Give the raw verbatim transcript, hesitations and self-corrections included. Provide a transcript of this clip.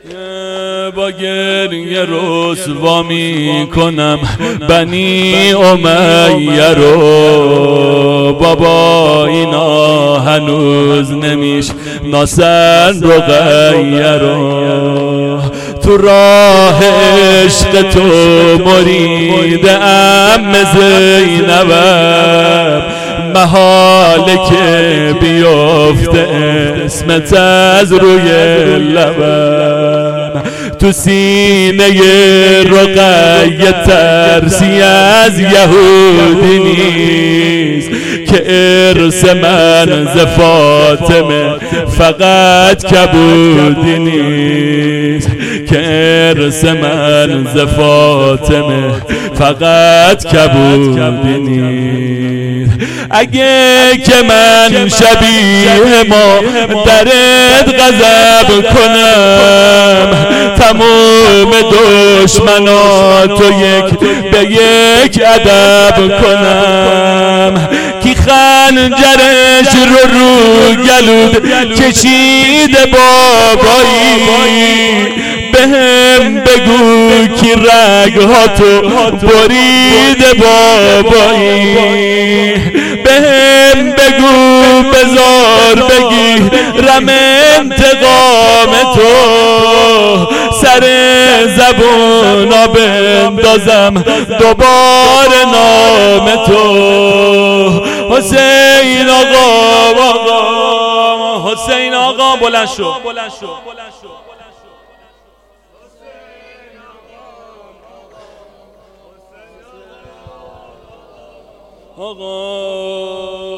با گریه رسوا می کنم بنی امیه رو. بابا اینا هنوز نمیش ناسن رقیه رو. تو راه عشق تو مرید ام زینبم، محاله که بیفته اسمت از روی لبم. تو سینه رقیه ترسی از یهودی نیست که ارث من ز فاطمه فقط کبودی نیست که ارث من ز فاطمه فقط کبودی نیست. اگه که من شبیه ما درت غضب کنم، تمام دشمناتو یک به یک ادب کنم. کی خنجرش رو رو گلود کشیده بابایی، بهم بگو کی رگهاتو بریده بابایی. بهم بگو بزار بگی رم انتقام تو، سر زبونا بندازم دوباره نام تو. حسین آقا آقا حسین آقا بلند شو آقا.